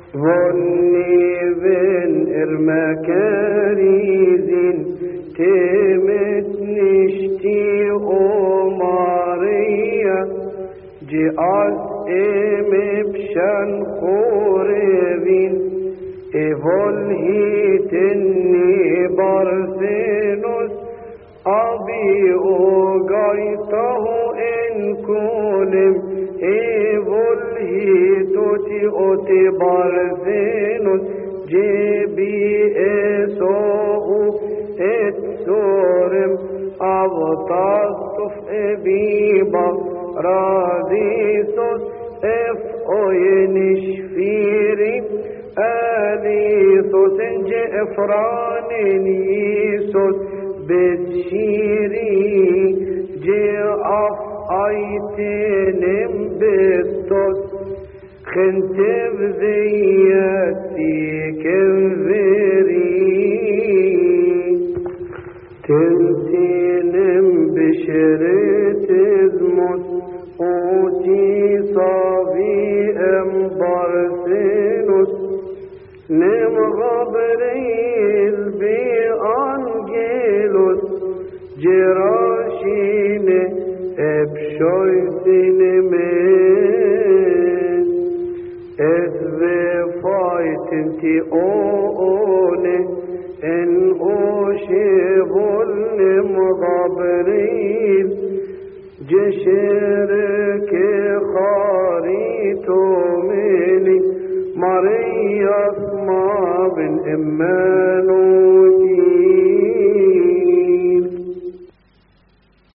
ظني بن إرمكاريزين تمت نشتي أمارية جاز بشان خوربين إفول هيتني بارثينوس أبي أغايته إن كولم إفول هيتوتي أوتي بارثينوس جيبي إسوء إتسورم أبطاستف إبيبا راديسوس اف اوينش فيري آليثوس انجي افرانين يسوس بتشيري جي اف ايتنم بستوس خنتب ذياتي كنفيري تنتينم بشريت ازموس اوتي صابي بارثينوس نم غبريل بانجيلوس جراشين ابشويتين من اذبي فايتنتي اوني ان اوشيبول نم غبريل جشرك خاريتو مني مريم ما بن إمانو